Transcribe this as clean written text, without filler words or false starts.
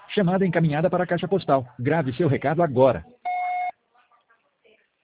Chamada encaminhada para a caixa postal. Grave seu recado agora.